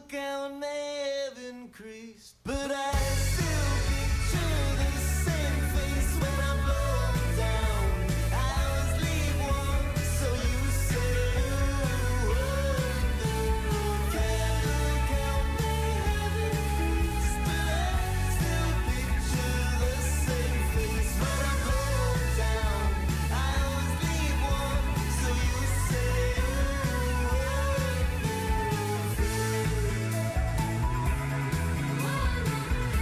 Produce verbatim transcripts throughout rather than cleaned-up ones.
count may have increased, but I still picture the same face when I'm blown down. I always leave one, so you say you would. Candle count may have increased, but I still picture the same face when I'm blown down. I always leave one, so you say you would.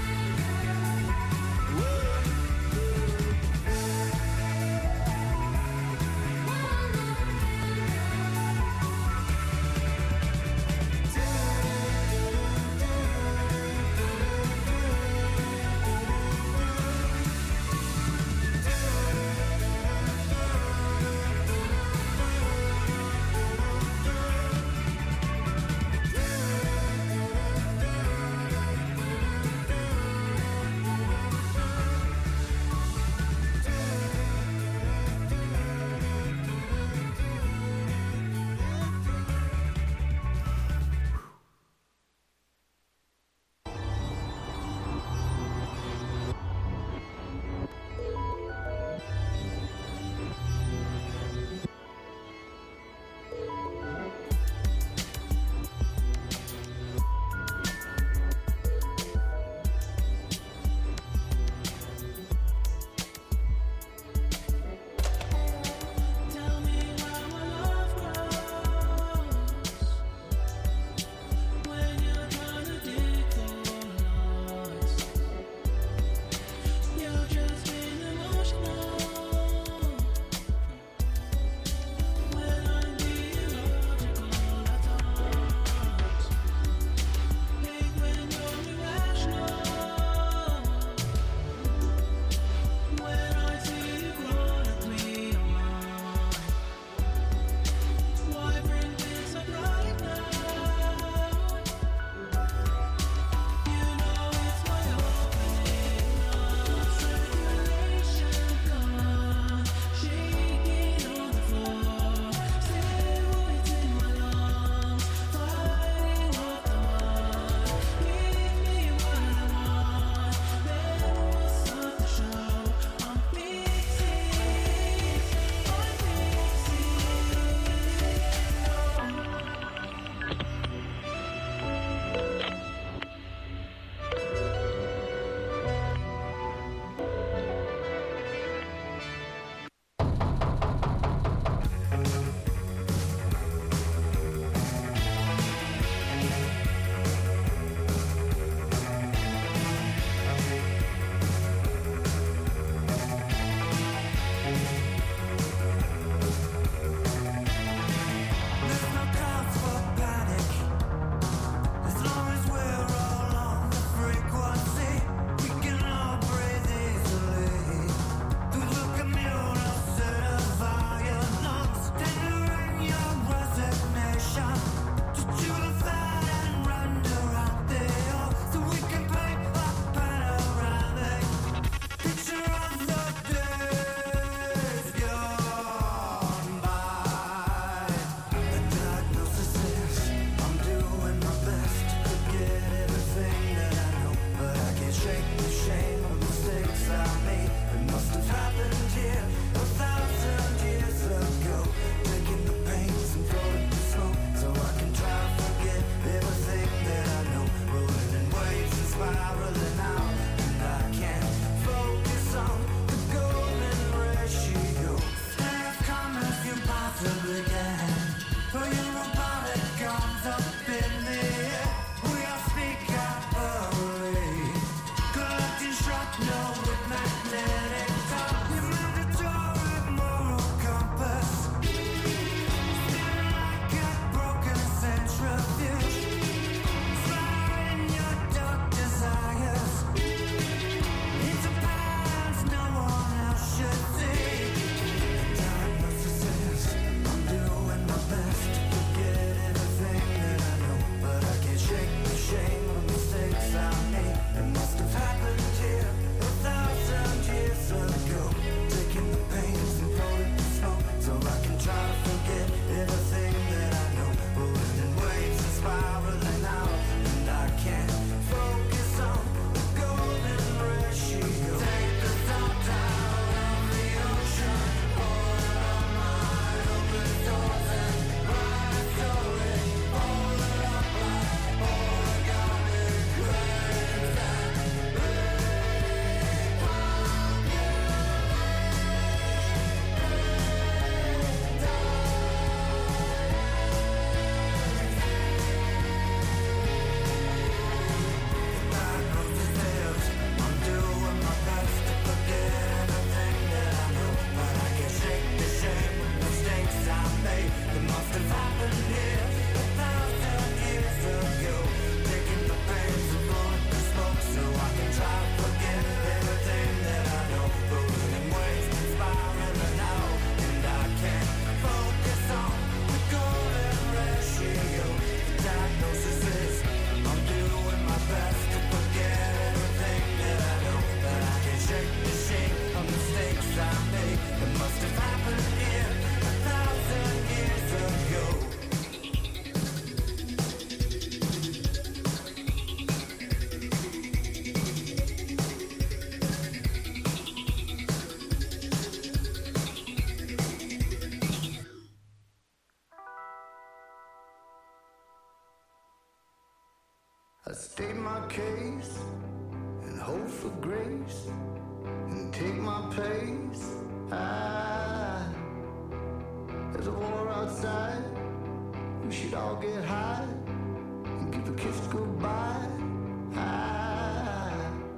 state my case and hope for grace and take my pace. Ah, there's a war outside. We should all get high and give a kiss goodbye. Ah,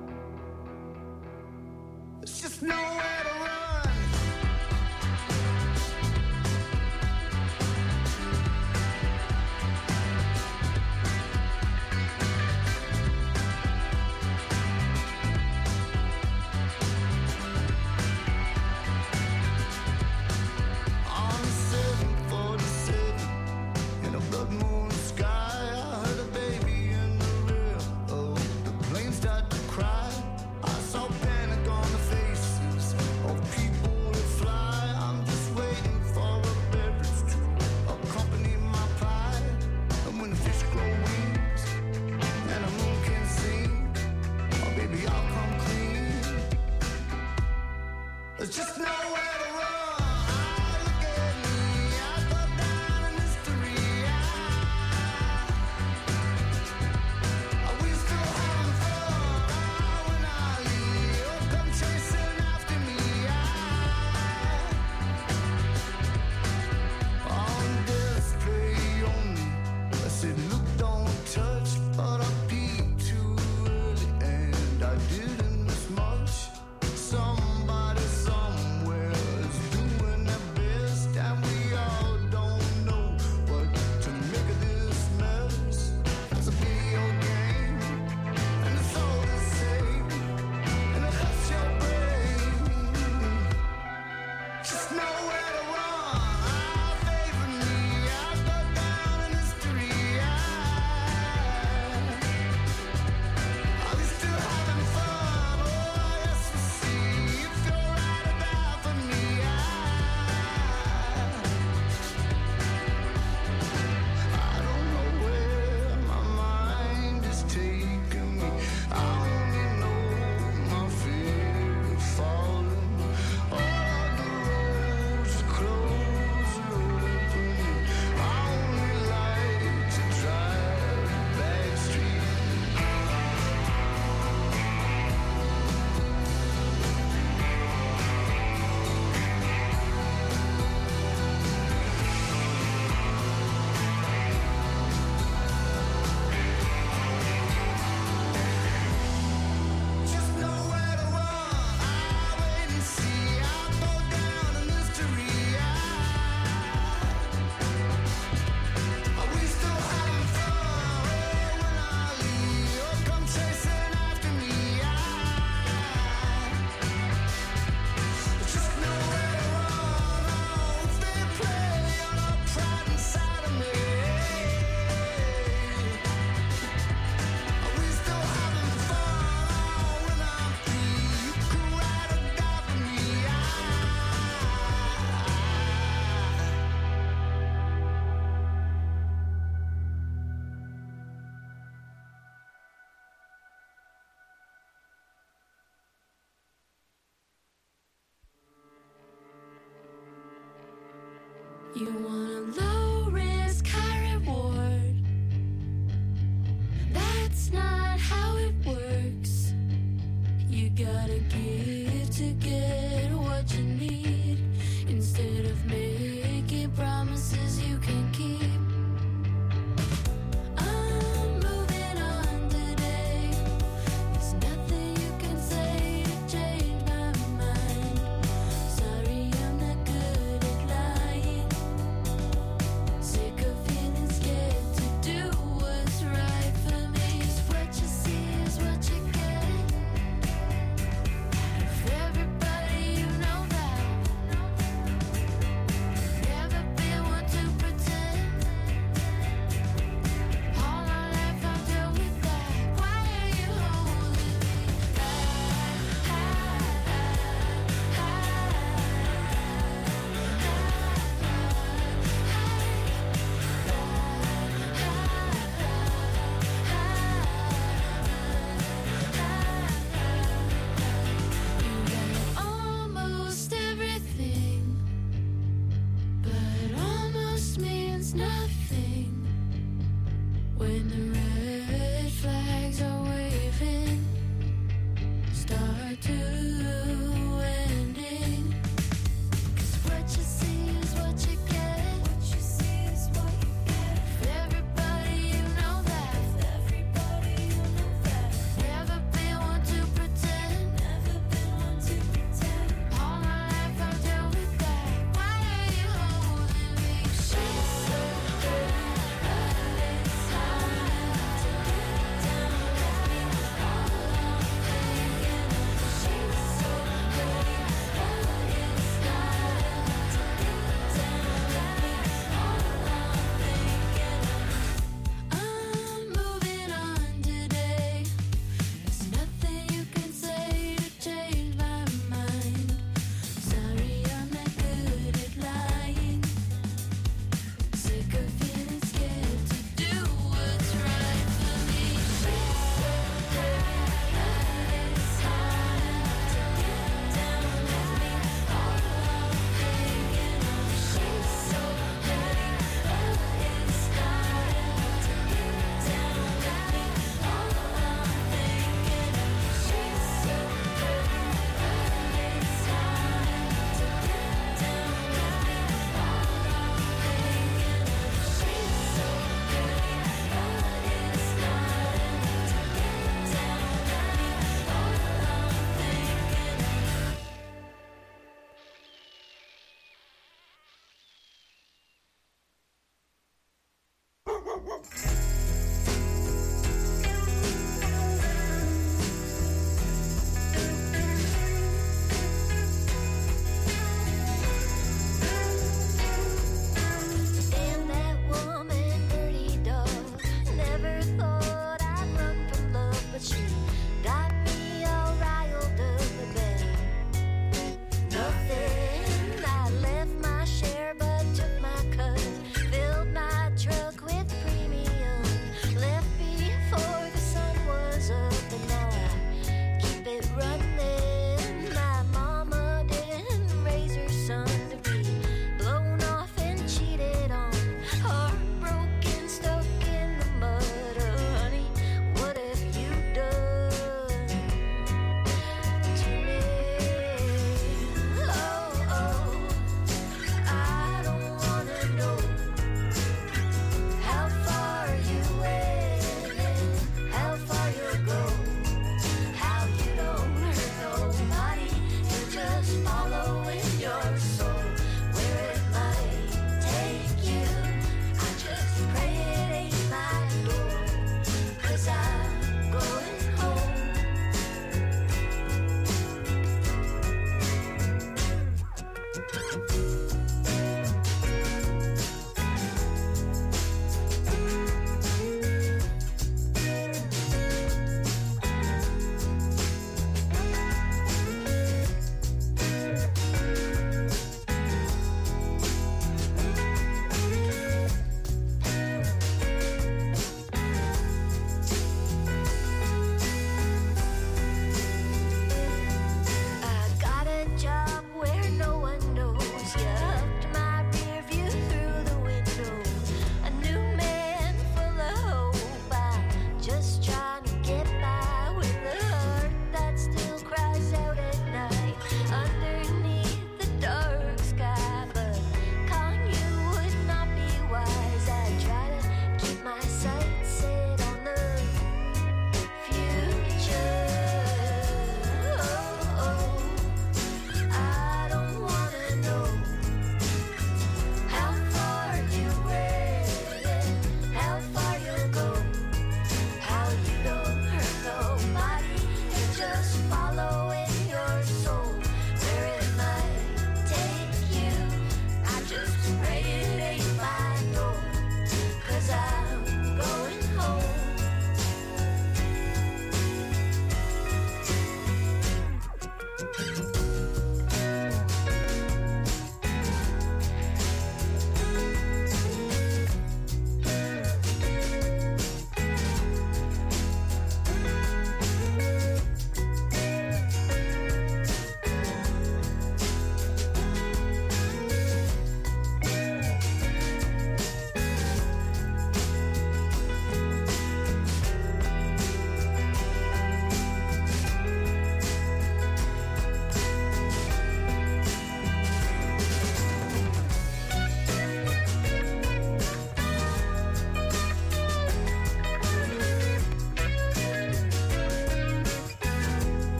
there's just nowhere to run. Start to cry. I saw panic on the faces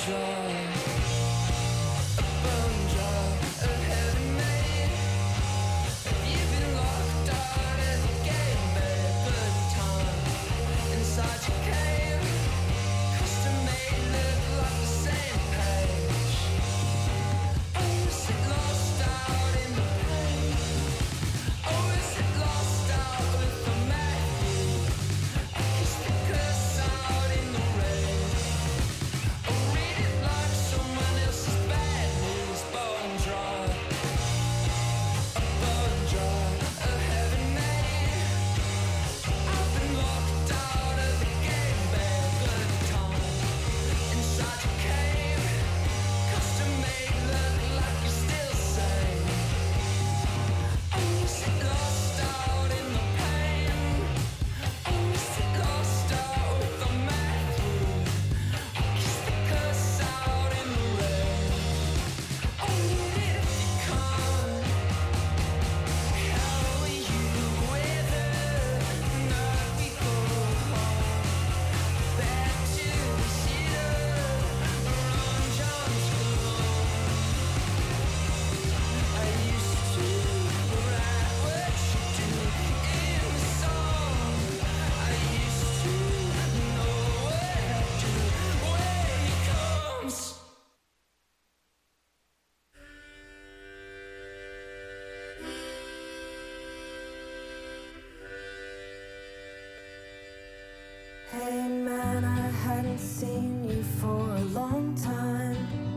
Hey man, I hadn't seen you for a long time.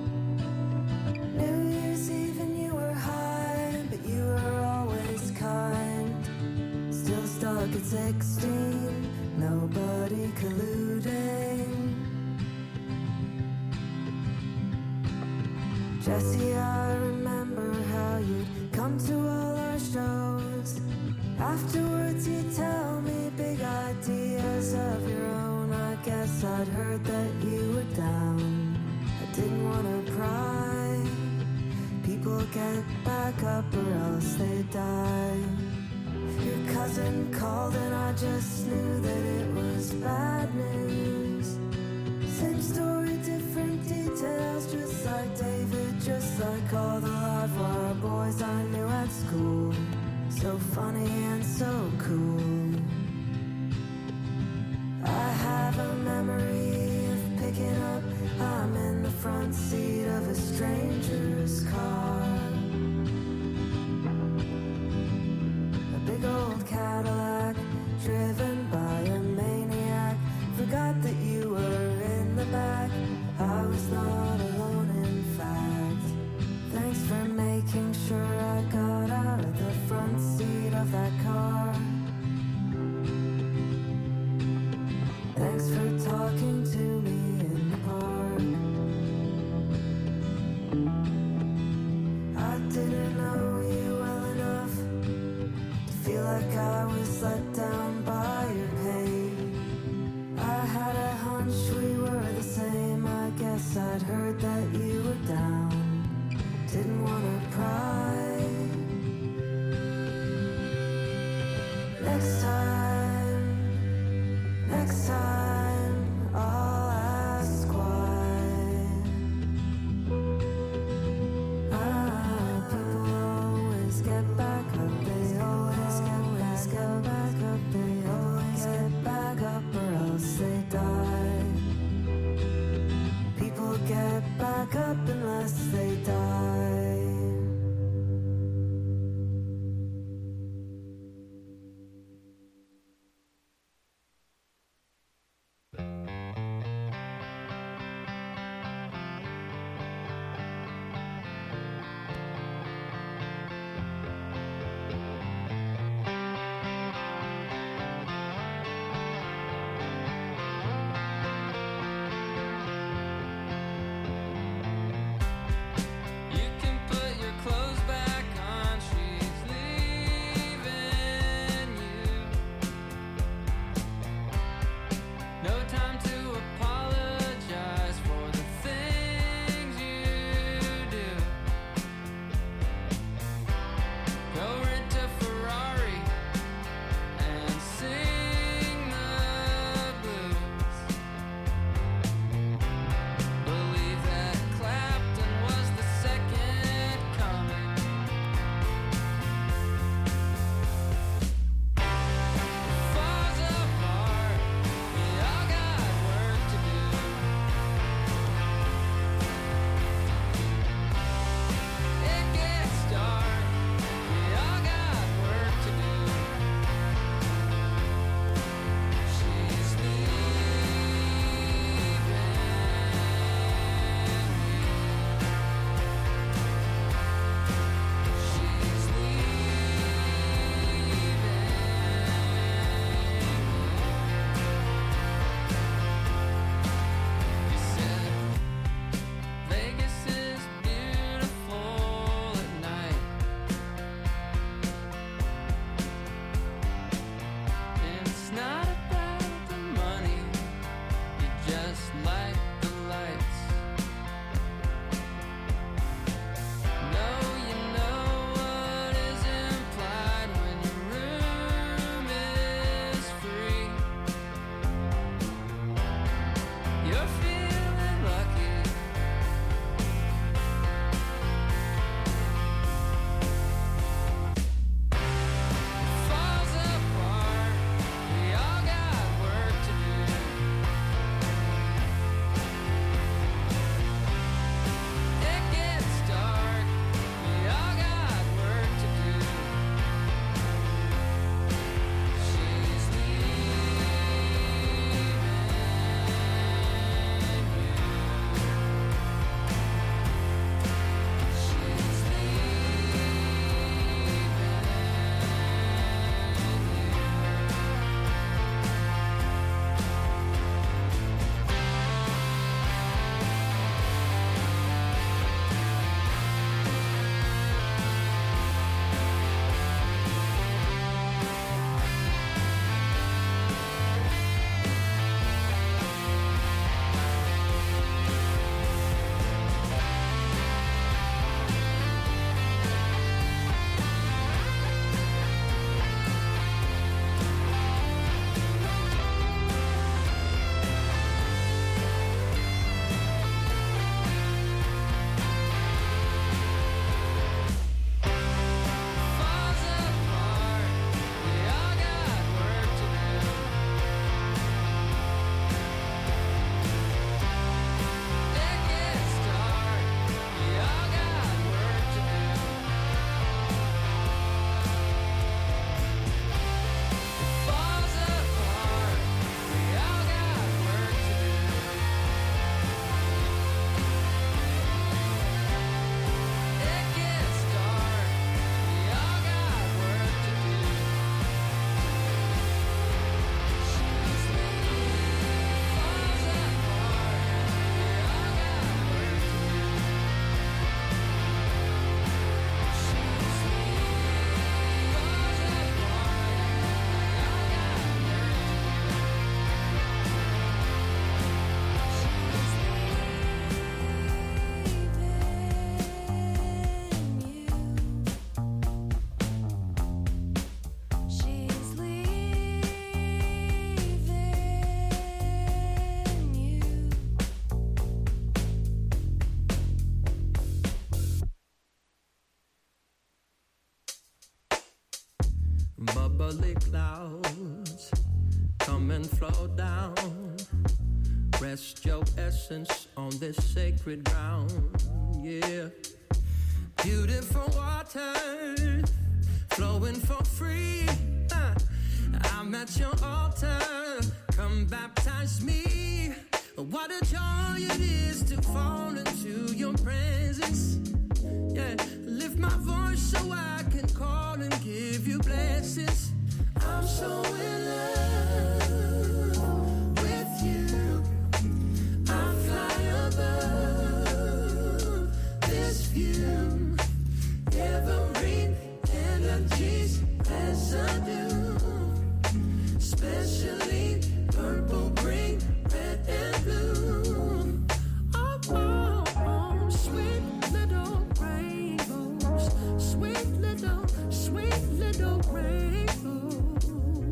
New Year's Eve and you were high, but you were always kind. Still stuck at sixteen, nobody colluding. Jesse, I remember how you'd come to all our shows. Afterwards you'd tell me big ideas of your own. I guess I'd heard that you were down. I didn't want to pry. People get back up or else they die. Your cousin called and I just knew that it was bad news. Same story, different details, just like David, just like all the live wire boys I knew at school. So funny and so cool. I have a memory of picking up, I'm in the front seat of a stranger's car. A big old Cadillac, driven by a maniac. Forgot that you were in the back, I was not alone in fact. Thanks for making sure I got out of the front seat of that car. Thanks for talking to me in the park. I didn't know you well enough to feel like I was let down by your pain. I had a hunch we were the same, I guess I'd heard that you were down. Didn't wanna pry. Next time, next time, I'll ask why. Ah, people always get back up, they always get back, get back up, they always get back up or else they die. People get back up unless they die. heavenly clouds, come and flow down. Rest your essence on this sacred ground, yeah. Beautiful water, flowing for free. Uh, I'm at your altar, come baptize me. What a joy it is to fall into your presence. Yeah, lift my voice so I can call and give you blessings. I'm so in love with you. I fly above this view. Every energy's residue, especially purple, green, red, and blue. Oh, oh, oh, sweet little rainbows, sweet little, sweet little rainbows.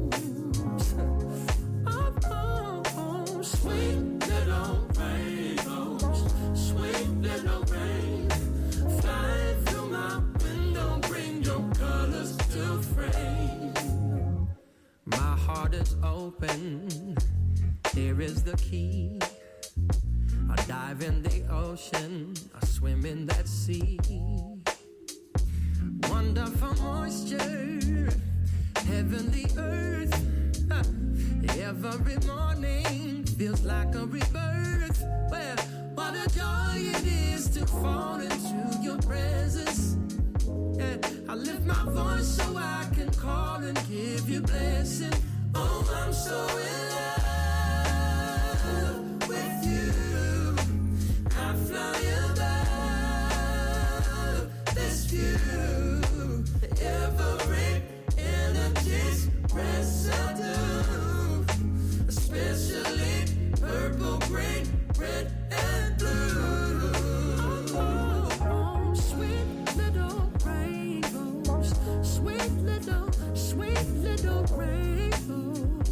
Oh, oh, oh, sweet little rainbows, sweet little rain. Fly through my window, bring your colors to frame. My heart is open, here is the key. I dive in the ocean, I swim in that sea. Wonderful moisture, heavenly earth. Ha. Every morning feels like a rebirth. Well, what a joy it is to fall into your presence. Yeah, I lift my voice so I can call and give you blessing. Oh, I'm so in love with you. I fly above this view. Every energy's residue, especially purple, green, red, and blue. Oh, oh, sweet little rainbows, sweet little, sweet little rainbows.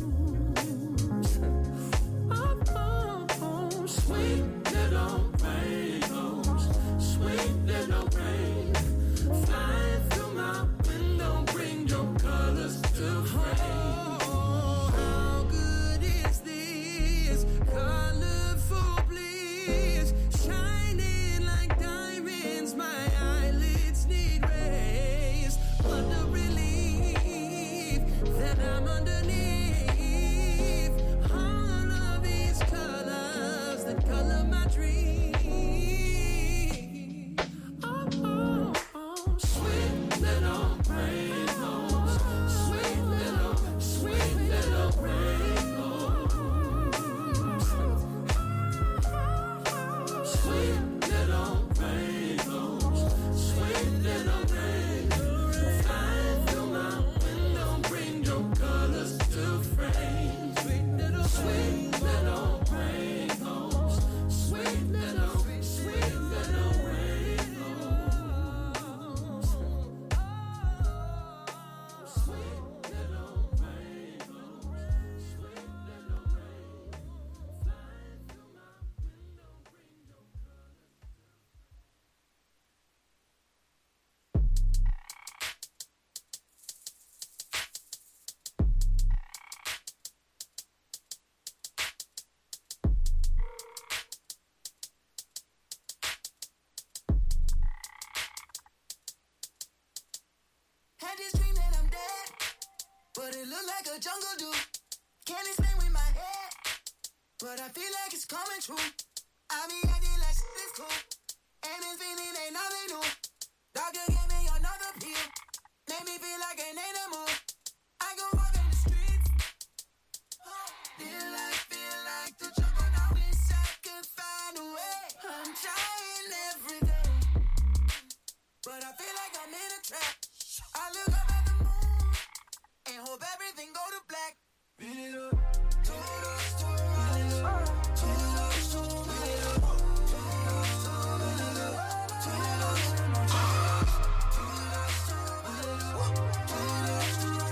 Oh, oh, oh, sweet little rainbows, sweet little rain. Fly through my window, bring your colors to frame. Oh, how good is this colorful bliss, shining like diamonds. My eyelids need rays. What a relief that I'm underneath all of these colors that color my dream. Oh, oh, oh, sweet little rainbows, sweet little, sweet little rainbows, sweet little rainbows, sweet little rainbows. Fly through my window, bring your colors to frame. Sweet little, sweet little rainbows, sweet little, sweet little rainbows. Sweet little rainbows, sweet little rain. Fly through my window, bring your Had this dream that I'm dead, but it look like a jungle do. Can't explain with my head, but I feel like it's coming true. I be acting like shit is cool, and this feeling ain't nothing new. Doctor gave me another pill, made me feel like an animal. I go walk in the streets, feel like, feel like the jungle. Now wish I could find a way. I'm trying every day, but I feel like I'm in a trap. I look up at the moon and hope everything go to black. Beat it up, todos, todos, todos, todos, todos, todos,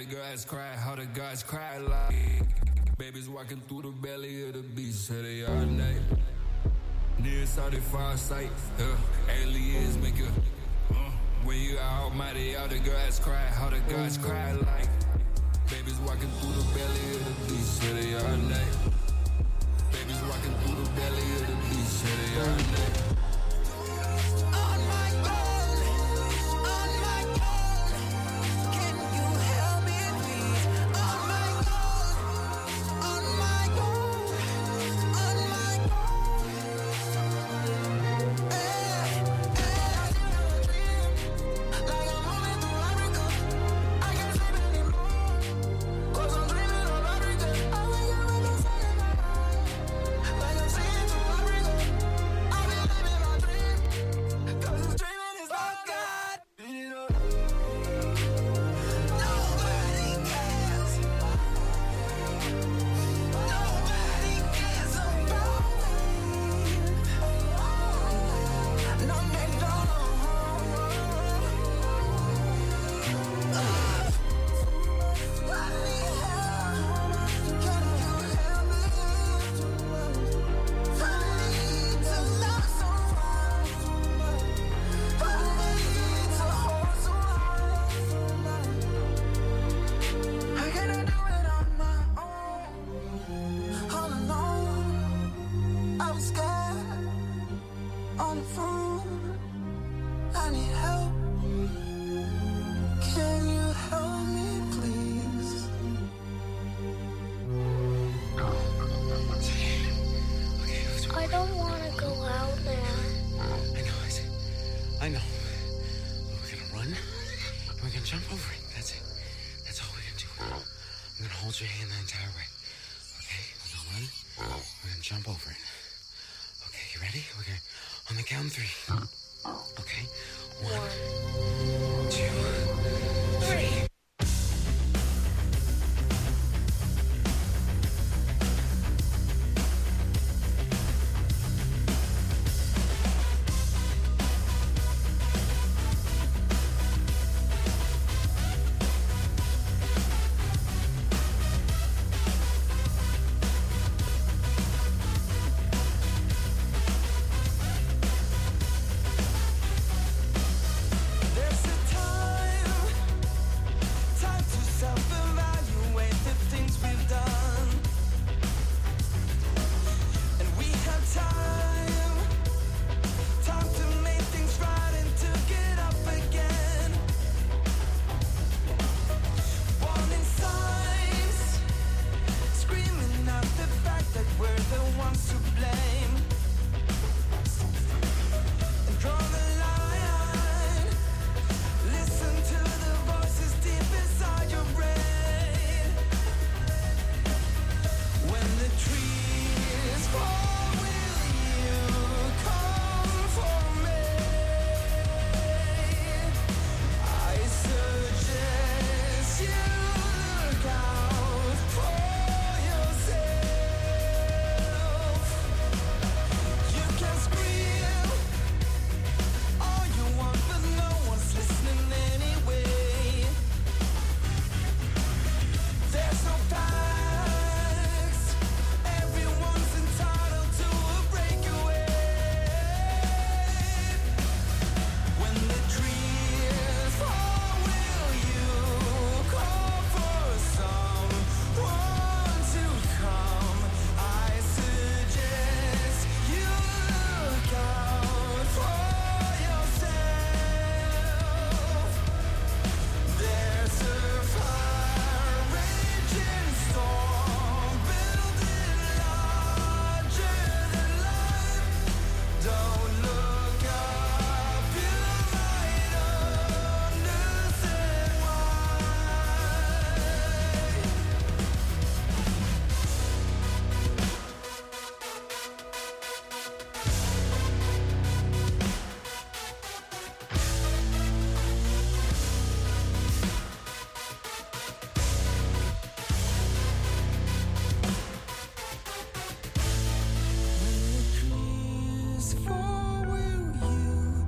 the guys cry, how the guys cry like babies walking through the belly of the beast, say they all night. Near saw the far sight, uh, aliens make a uh, when you are almighty, how the guys cry, how the guys cry like babies walking through the belly of the beast, say they all night. Babies walking through the belly of the beast, say they all night.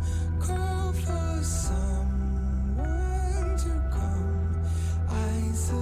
I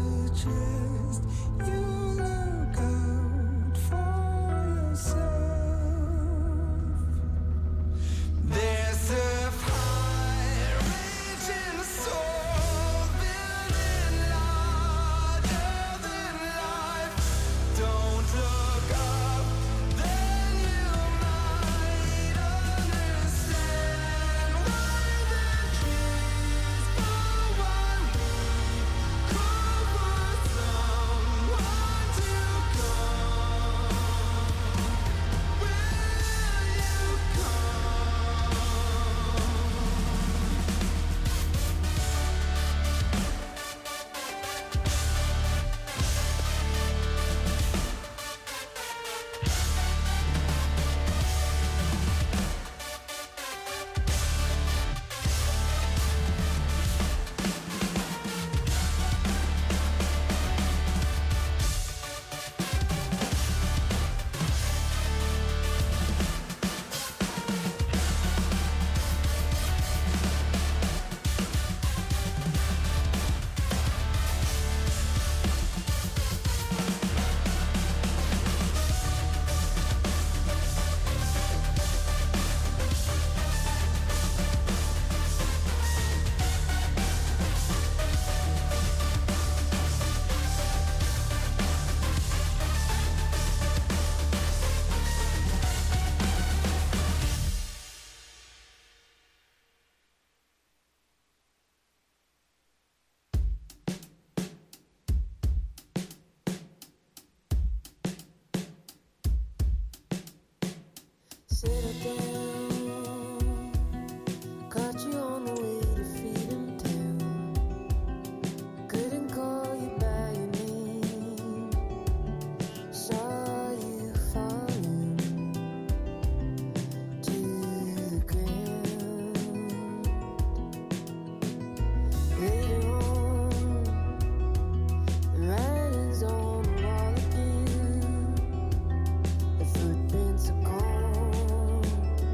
Settle down, caught you on the way to Freedom Town. Couldn't call you by your name. Saw you falling to the ground. Later on, the writing's on the wall again. The footprints are gone.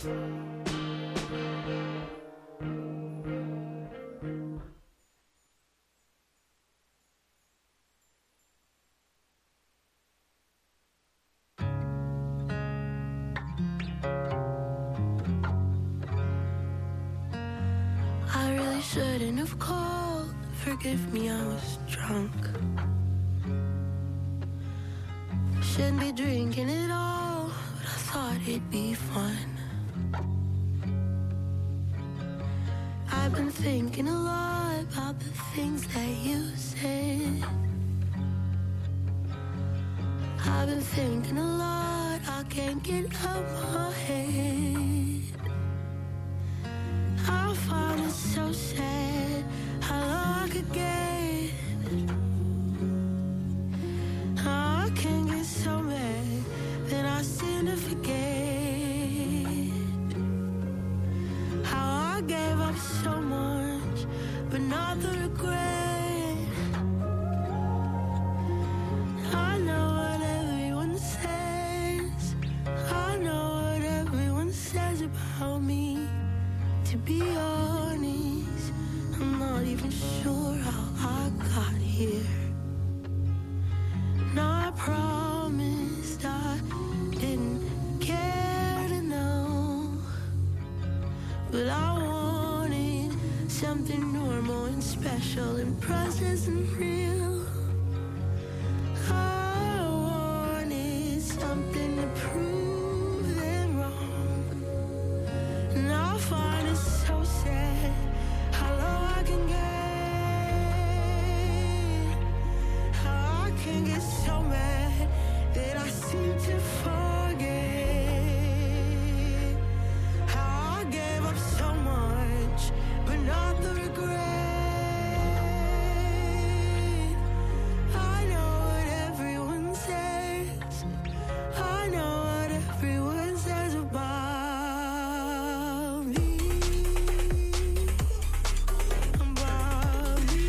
I really shouldn't have called. Forgive me, I was drunk. Shouldn't be drinking at all, but I thought it'd be fun. I've been thinking a lot about the things that you said. I've been thinking a lot, I can't get out my head. I find it so sad how low I could get. I can get so mad that I seem to forget how I gave up so much, but not the regret. I know what everyone says, I know what everyone says about me. To be honest, I'm not even sure how I got here. Now I promised I didn't care to know, but I wanted something normal and special and precious and real. I wanted something to prove them wrong, and I find it so sad how low I can get. How I can get so mad that I seem to forget how I gave up so much, but not the regret. I know what everyone says, I know what everyone says about me, about me.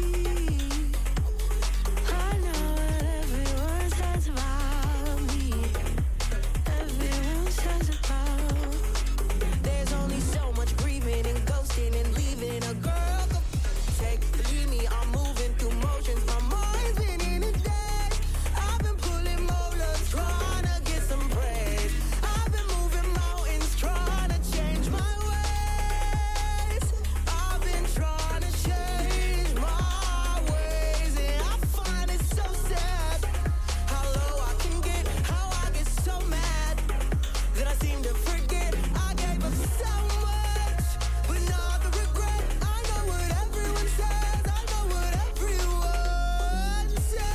I know what everyone says about me, everyone says about. There's only so much grieving and ghosting and leaving a girl could take. Believe me, I'm moving through motions, my mind's been in a daze. I've been pulling molars, trying to get some praise. I've been moving mountains, trying to change my ways. I've been trying to change my ways, and I find it so sad how low I can get, how I get so mad that I seem to forget I gave up so much, but not the regret. I know what everyone says, I know what everyone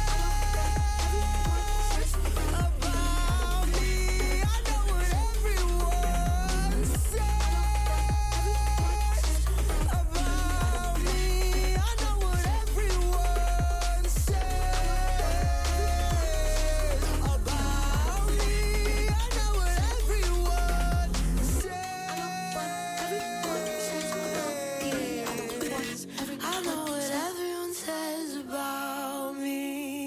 says about me. I know what everyone says about me. I know what everyone says about me. I know what everyone says. I know what everyone says about me.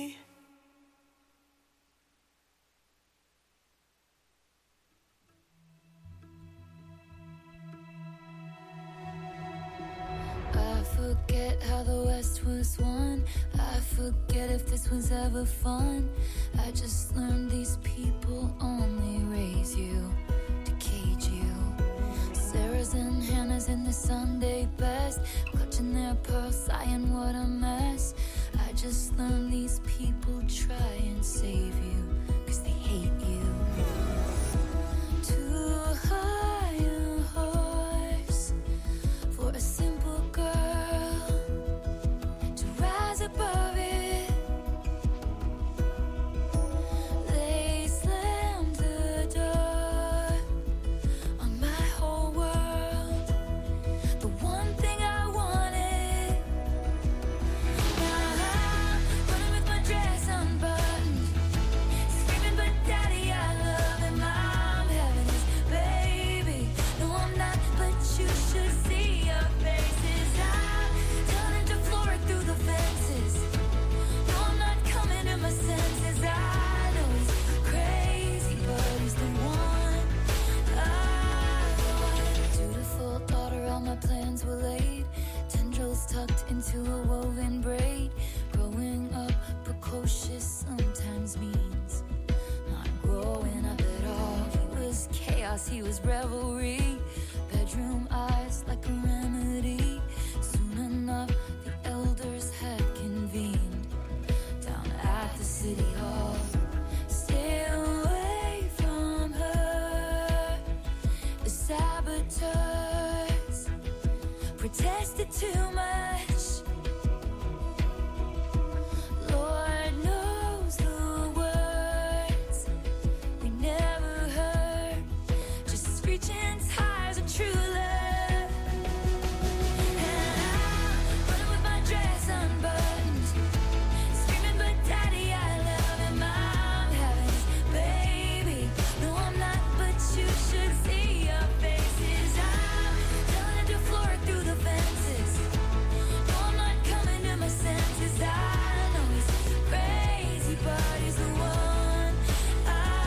I forget how the West was won. I forget if this was ever fun. I just learned these people only raise you to cage you. Sarah's and Hannah's in the Sunday best, clutching their pearls, sighing what a mess. I just learned these people try and save you, cause they hate you. To hire a horse for a simple girl to rise above it. They slammed the door on my whole world. The one thing I wanted, now, but revelry. Bedroom eyes like a remedy. Soon enough, the elders had convened down at the city hall. Stay away from her. The saboteurs protested too much. Lord knows the words we never heard. Just screeching tires of true love. And I'm running with my dress unbuttoned, screaming, but daddy, I love him. I'm having his baby. No, I'm not, but you should see your faces. I'm telling it to floor through the fences. No, I'm not coming to my senses. I know he's crazy, but he's the one I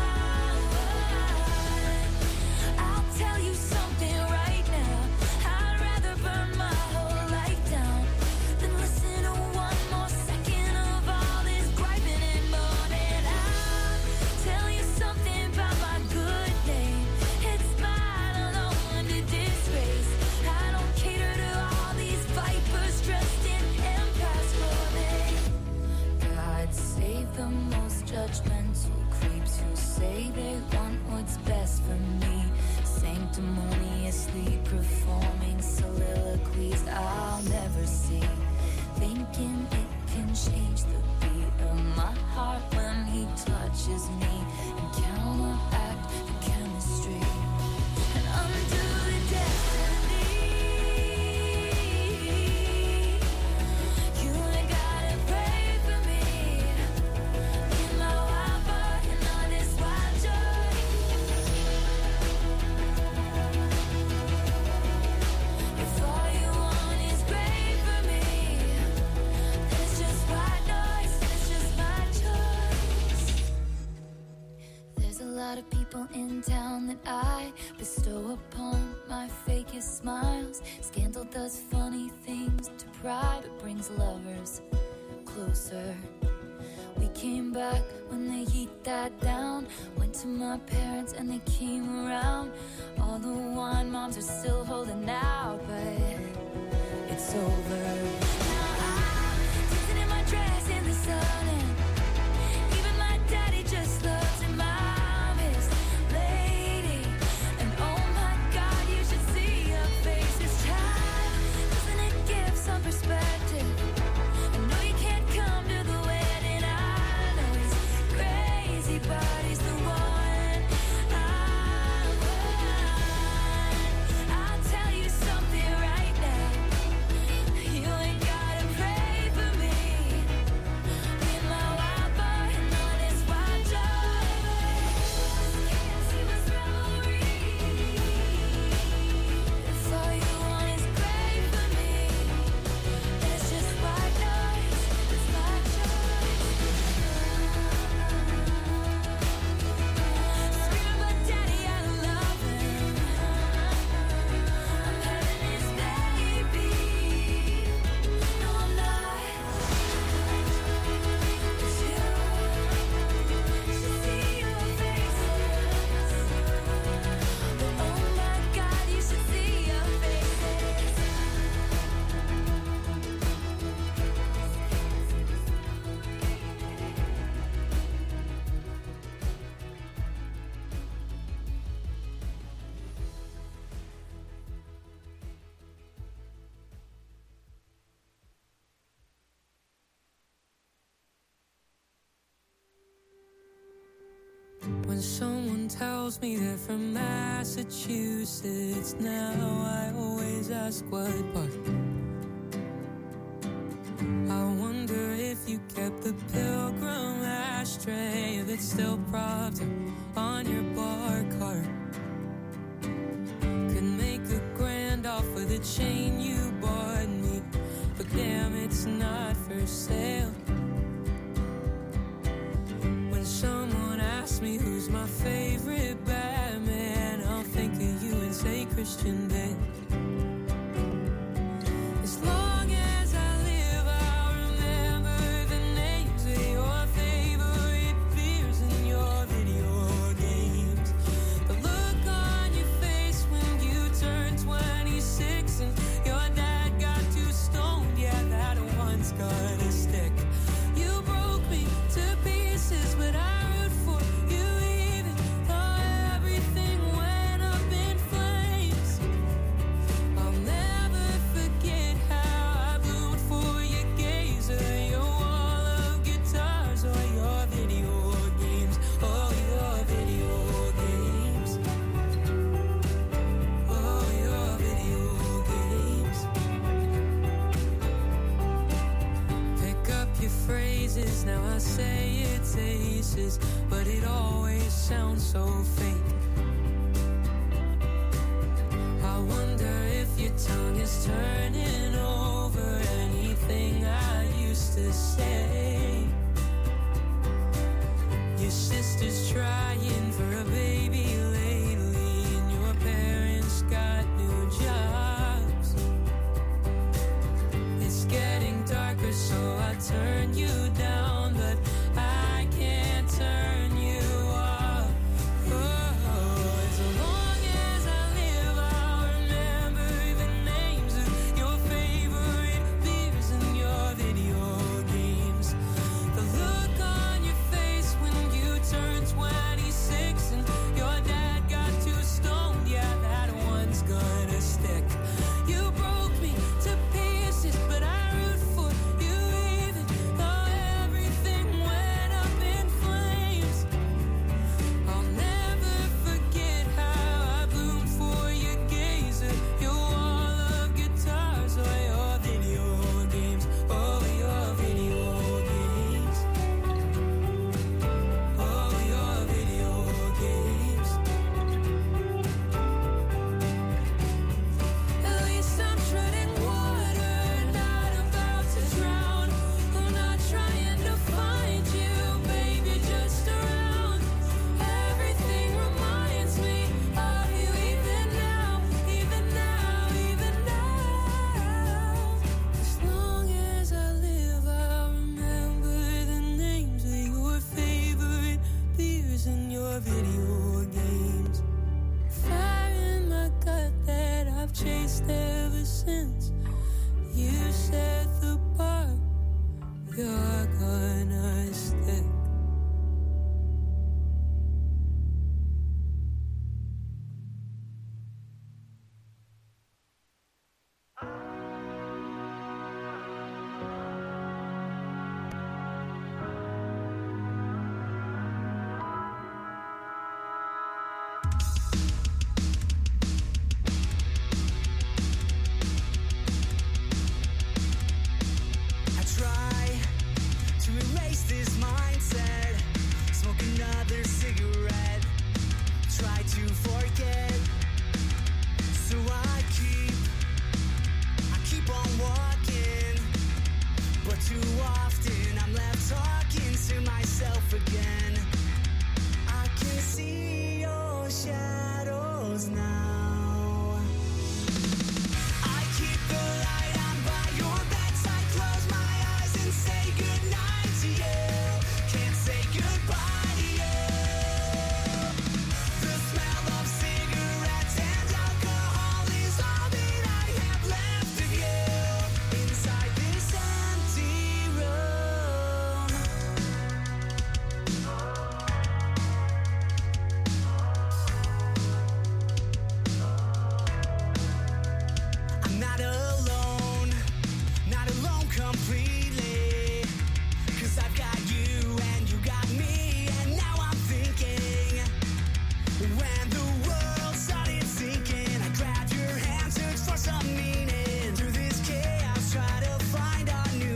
want. I'll tell you something right now. I'd rather burn my whole life down than listen to one more second of all this griping and moaning. I'll tell you something about my good name. It's mine alone under disgrace. I don't cater to all these vipers dressed in empire clothing. God save the most judgmental creeps who say they want what's best for me. Sanctimoniously performing soliloquies I'll never see. Thinking it can change the beat of my heart when he touches me and counteract the chemistry and undo the destiny. You ain't gotta pray for me. In my wild boy and all this wild joy. If all you want is great for me, then it's just white noise, it's just my choice. There's a lot of people in town that I bestow upon my fakest smiles. Scandal does funny things to pride, but brings lovers closer. We came back when they heat that down. Went to my parents and they came around. All the wine moms are still holding out, but it's over. Now I'm dancing in my dress in the sun, and even my daddy just loves him. I'm his lady, and oh my God, you should see your face this time. Doesn't it give some perspective? I know you can't come to the wedding. I know he's crazy, but he's the one I want. I'll tell you something right now. You ain't gotta pray for me. In my wild boy and all this wild joy. Can't see what's revelry. If all you want is great for me, then it's just white noise. It's my choice. Screaming, but daddy, I love him. I'm having his baby. No, I'm not. It's you. Should see your faces. But oh my God, you should see your faces. When someone tells me they're from Massachusetts, now I always ask what part. I wonder if you kept the pilgrim ashtray that's still propped up on your bar cart. Could make a grand offer the chain you bought me, but damn, it's not for sale. When someone asks me who's my favorite Batman, I'll think of you and say Christian Bale. As long as I live, I'll remember the names of your favorite beers and your video games. The look on your face say it's aces, but it always sounds so fake. I wonder if your tongue is turning over anything I used to say. Your sister's trying for a baby lately, and your parents got new jobs. It's getting darker, so I turn you down, but I can't turn you off. Oh, as long as I live, I'll remember the names of your favorite beers and your video games. The look on your face when you turned twenty-six and your dad got too stoned, yeah, that one's gonna stick. You broke me to pieces, but I root for you even though everything went up in flames. I'll never forget how I bloomed for your gaze, or your wall of guitars, or your video games, oh, your video games, oh, your video games. At least I'm treading water, not about to drown. I'm not trying to find you, baby, just around. Everything reminds me of you, even now, even now, even now. As long as I live, I'll remember the names of your favorite beers and your video games. Fire in my gut that I've chased